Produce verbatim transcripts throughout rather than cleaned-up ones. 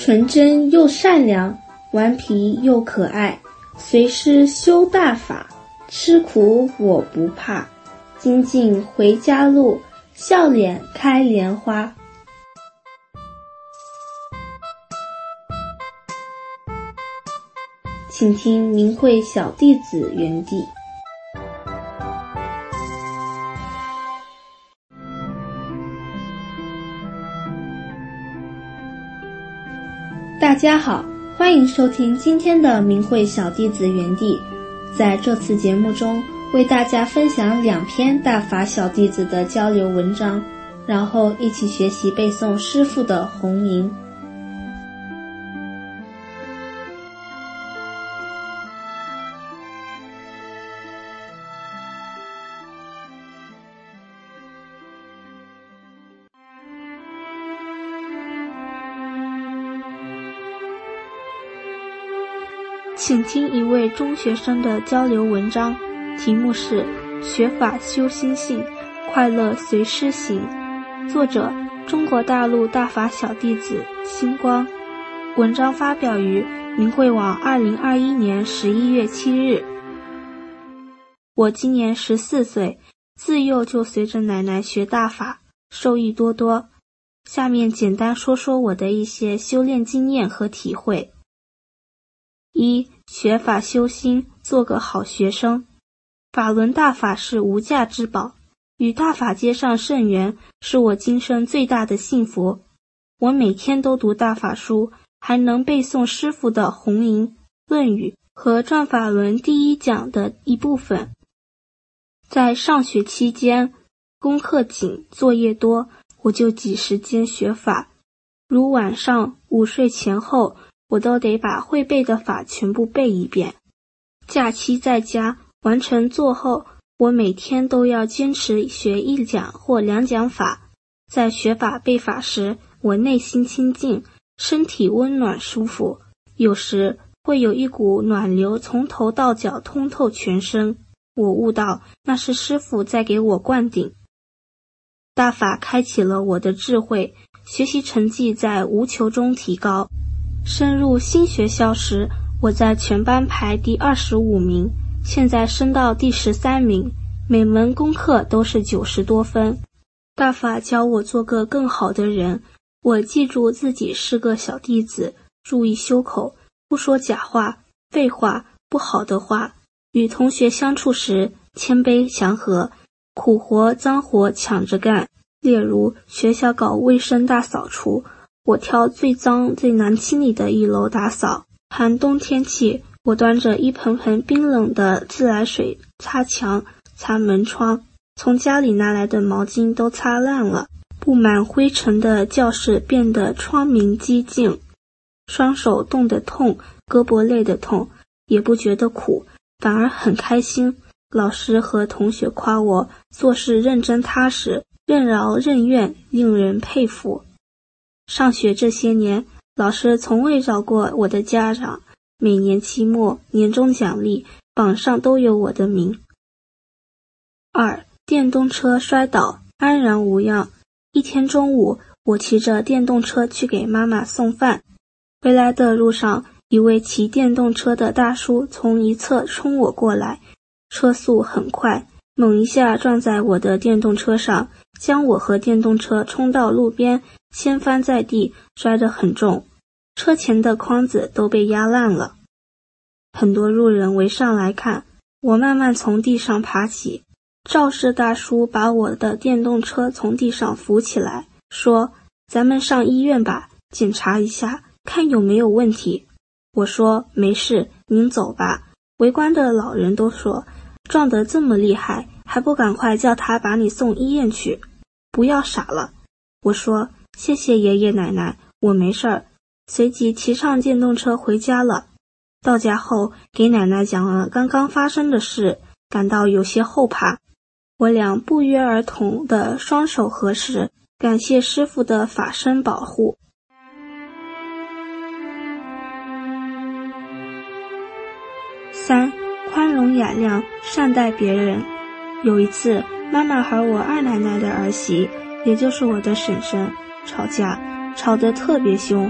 纯真又善良，顽皮又可爱，随师修大法，吃苦我不怕，精进回家路，笑脸开莲花。请听明慧小弟子园地。大家好，欢迎收听今天的明慧小弟子园地。在这次节目中，为大家分享两篇大法小弟子的交流文章，然后一起学习背诵师父的弘吟。请听一位中学生的交流文章，题目是学法修心性，快乐随师行，作者中国大陆大法小弟子星光。文章发表于明慧网二零二一年十一月七日。我今年十四岁，自幼就随着奶奶学大法，受益多多。下面简单说说我的一些修炼经验和体会。一、学法修心，做个好学生。法轮大法是无价之宝，与大法接上圣缘，是我今生最大的幸福。我每天都读大法书，还能背诵师父的弘吟、论语和转法轮第一讲的一部分。在上学期间，功课紧，作业多，我就挤时间学法，如晚上午睡前后，我都得把会背的法全部背一遍。假期在家完成做后，我每天都要坚持学一讲或两讲法。在学法背法时，我内心清净，身体温暖舒服，有时会有一股暖流从头到脚通透全身。我悟到那是师父在给我灌顶。大法开启了我的智慧，学习成绩在无求中提高。升入新学校时，我在全班排第二十五名，现在升到第十三名，每门功课都是九十多分。大法教我做个更好的人，我记住自己是个小弟子，注意修口，不说假话、废话、不好的话。与同学相处时，谦卑祥和，苦活脏活抢着干。例如学校搞卫生大扫除，我挑最脏最难清理的一楼打扫。寒冬天气，我端着一盆盆冰冷的自来水擦墙、擦门窗，从家里拿来的毛巾都擦烂了，布满灰尘的教室变得窗明几净。双手冻得痛，胳膊累得痛，也不觉得苦，反而很开心。老师和同学夸我做事认真踏实，任劳任怨，令人佩服。上学这些年，老师从未找过我的家长，每年期末、年终奖励榜上都有我的名。二、电动车摔倒，安然无恙。一天中午，我骑着电动车去给妈妈送饭，回来的路上，一位骑电动车的大叔从一侧冲我过来，车速很快，猛一下撞在我的电动车上，将我和电动车冲到路边，掀翻在地，摔得很重，车前的筐子都被压烂了。很多路人围上来看，我慢慢从地上爬起，肇事大叔把我的电动车从地上扶起来，说：“咱们上医院吧，检查一下，看有没有问题。”我说：“没事，您走吧。”围观的老人都说：“撞得这么厉害，还不赶快叫他把你送医院去，不要傻了。”我说：“谢谢爷爷奶奶，我没事儿。”随即骑上电动车回家了。到家后，给奶奶讲了刚刚发生的事，感到有些后怕。我俩不约而同的双手合十，感谢师父的法身保护。三、宽容雅量，善待别人。有一次，妈妈和我二奶奶的儿媳，也就是我的婶婶，吵架，吵得特别凶。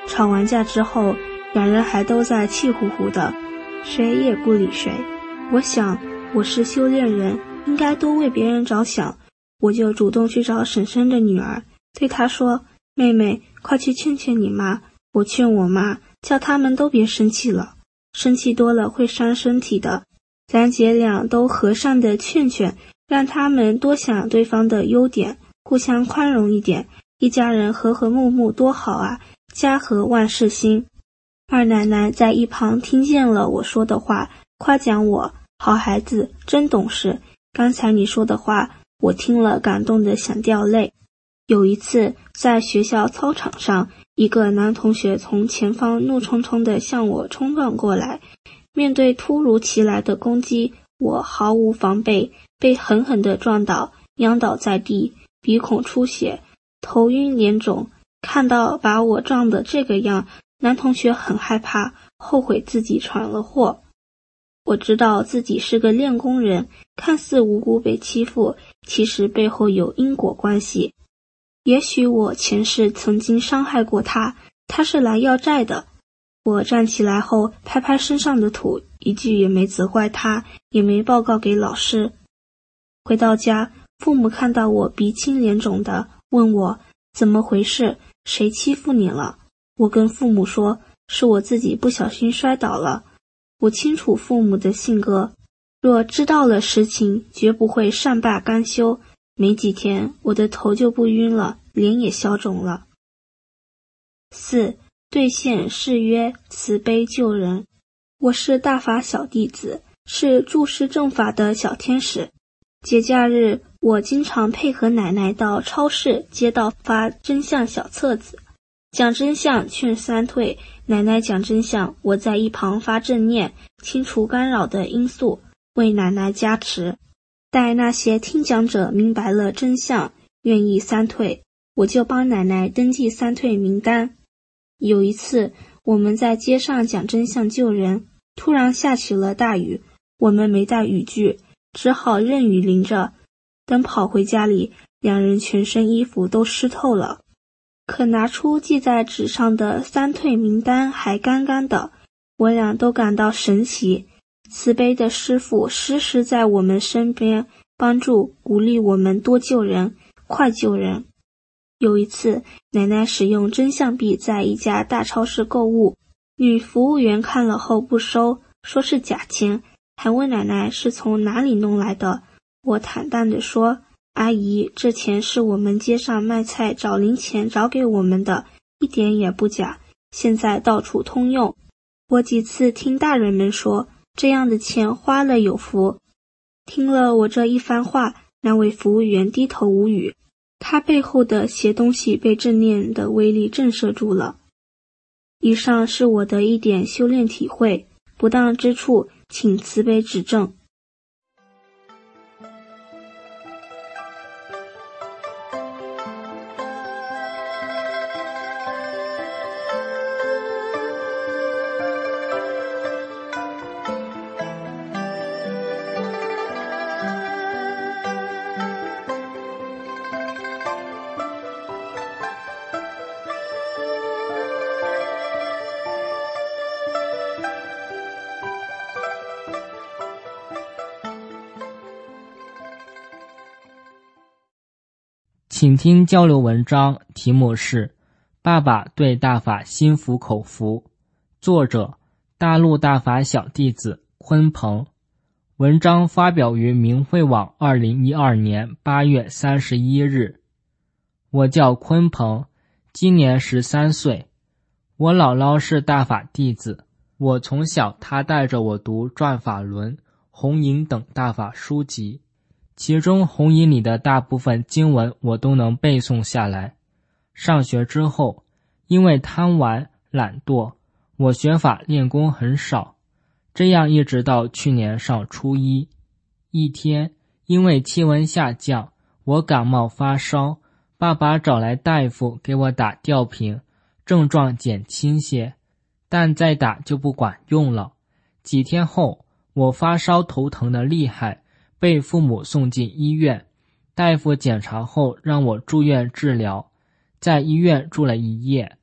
吵完架之后，两人还都在气呼呼的，谁也不理谁。我想我是修炼人，应该多为别人着想，我就主动去找婶婶的女儿，对她说，妹妹，快去劝劝你妈。我劝我妈，叫他们都别生气了，生气多了会伤身体的。咱姐俩都和善的劝劝，让他们多想对方的优点，互相宽容一点，一家人和和睦睦多好啊，家和万事兴。二奶奶在一旁听见了我说的话，夸奖我，好孩子，真懂事。刚才你说的话，我听了感动得想掉泪。有一次在学校操场上，一个男同学从前方怒冲冲地向我冲撞过来，面对突如其来的攻击，我毫无防备，被狠狠地撞倒，仰倒在地，鼻孔出血，头晕脸肿。看到把我撞得这个样，男同学很害怕，后悔自己闯了祸。我知道自己是个练功人，看似无辜被欺负，其实背后有因果关系。也许我前世曾经伤害过他，他是来要债的。我站起来后拍拍身上的土，一句也没责怪他，也没报告给老师。回到家，父母看到我鼻青脸肿的，问我怎么回事，谁欺负你了？我跟父母说，是我自己不小心摔倒了。我清楚父母的性格，若知道了实情，绝不会善罢甘休。没几天，我的头就不晕了，脸也消肿了。四、兑现誓约，慈悲救人。我是大法小弟子，是注释正法的小天使。节假日，我经常配合奶奶到超市、街道发真相小册子，讲真相劝三退，奶奶讲真相，我在一旁发正念，清除干扰的因素，为奶奶加持。待那些听讲者明白了真相，愿意三退，我就帮奶奶登记三退名单。有一次，我们在街上讲真相救人，突然下起了大雨，我们没带雨具，只好任雨淋着。等跑回家里，两人全身衣服都湿透了。可拿出记在纸上的三退名单还干干的，我俩都感到神奇。慈悲的师父时时在我们身边，帮助鼓励我们多救人，快救人。有一次，奶奶使用真相币在一家大超市购物，女服务员看了后不收，说是假钱，还问奶奶是从哪里弄来的。我坦淡地说，阿姨，这钱是我们街上卖菜找零钱找给我们的，一点也不假，现在到处通用。我几次听大人们说，这样的钱花了有福。听了我这一番话，那位服务员低头无语，他背后的邪东西被正念的威力震慑住了。以上是我的一点修炼体会，不当之处请慈悲指正。 请听交流文章，题目是《爸爸对大法心服口服》，作者大陆大法小弟子鲲鹏。文章发表于明慧网二零一二年八月三十一日。我叫鲲鹏，今年十三岁。我姥姥是大法弟子，我从小她带着我读《转法轮》《红影》等大法书籍。其中《红影》里的大部分经文我都能背诵下来。上学之后，因为贪玩懒惰，我学法练功很少，这样一直到去年上初一。一天，因为气温下降，我感冒发烧，爸爸找来大夫给我打吊瓶，症状减轻些，但再打就不管用了。几天后，我发烧头疼的厉害，被父母送进医院，大夫检查后让我住院治疗，在医院住了一夜。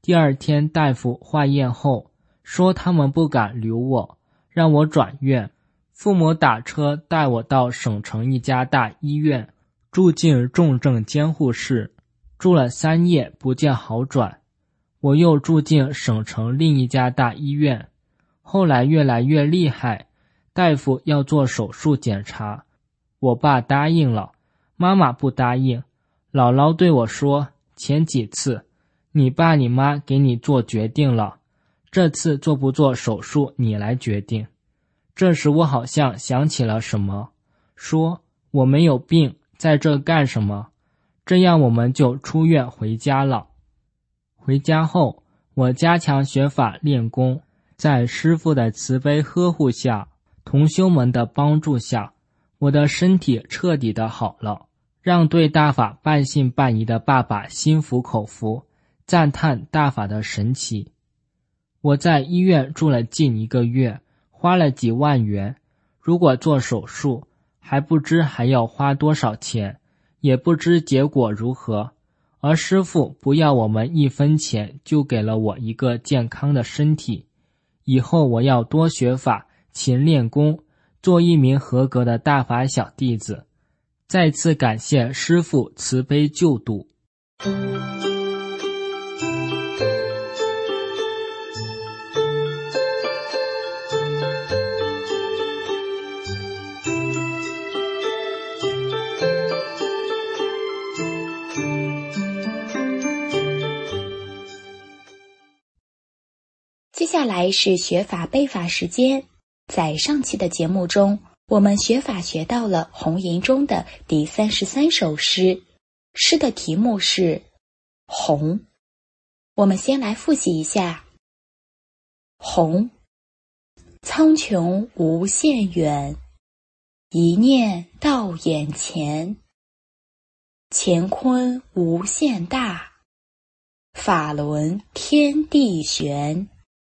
第二天大夫化验后说他们不敢留我，让我转院。父母打车带我到省城一家大医院，住进重症监护室，住了三夜不见好转。我又住进省城另一家大医院，后来越来越厉害，大夫要做手术检查，我爸答应了，妈妈不答应。姥姥对我说，前几次你爸你妈给你做决定了，这次做不做手术你来决定。这时我好像想起了什么，说我没有病，在这干什么？这样我们就出院回家了。回家后，我加强学法练功，在师父的慈悲呵护下，同修们的帮助下，我的身体彻底的好了，让对大法半信半疑的爸爸心服口服，赞叹大法的神奇。我在医院住了近一个月，花了几万元，如果做手术，还不知还要花多少钱，也不知结果如何。而师父不要我们一分钱，就给了我一个健康的身体。以后我要多学法，勤练功，做一名合格的大法小弟子。再次感谢师父慈悲救度。 接下来是学法背法时间。在上期的节目中，我们学法学到了红吟中的第三十三首诗，诗的题目是红。我们先来复习一下。红，苍穹无限远，一念到眼前，乾坤无限大，法轮天地玄。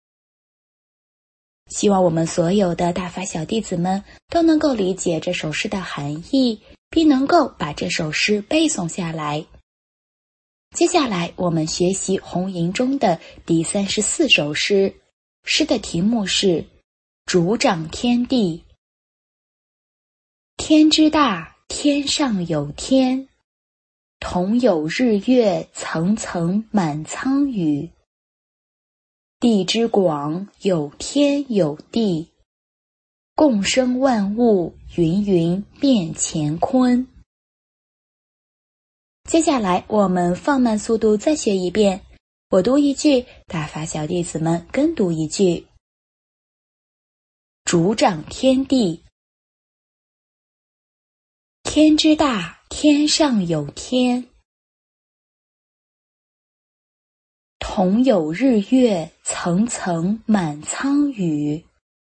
希望我们所有的大法小弟子们都能够理解这首诗的含义，并能够把这首诗背诵下来。接下来我们学习红吟中的第三十四首诗，诗的题目是主掌天地。天之大，天上有天，同有日月层层满苍宇。地之广，有天有地，共生万物，芸芸变乾坤。接下来我们放慢速度再学一遍，我读一句，大法小弟子们跟读一句。主掌天地，天之大，天上有天，同有日月层层满苍宇。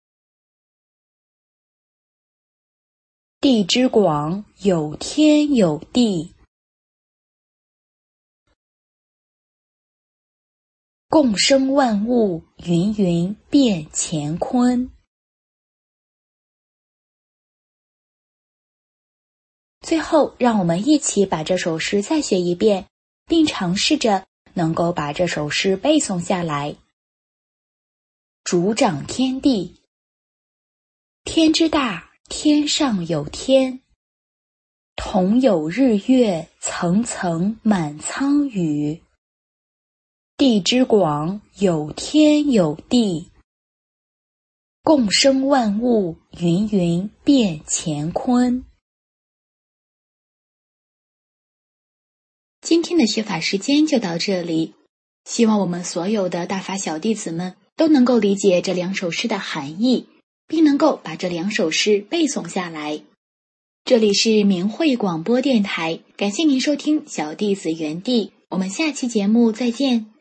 地之广，有天有地，共生万物，芸芸变乾坤。最后，让我们一起把这首诗再学一遍，并尝试着能够把这首诗背诵下来。主掌天地，天之大，天上有天，同有日月层层满苍宇。地之广，有天有地，共生万物，芸芸变乾坤。今天的学法时间就到这里，希望我们所有的大法小弟子们都能够理解这两首诗的含义，并能够把这两首诗背诵下来。这里是明慧广播电台，感谢您收听小弟子园地，我们下期节目再见。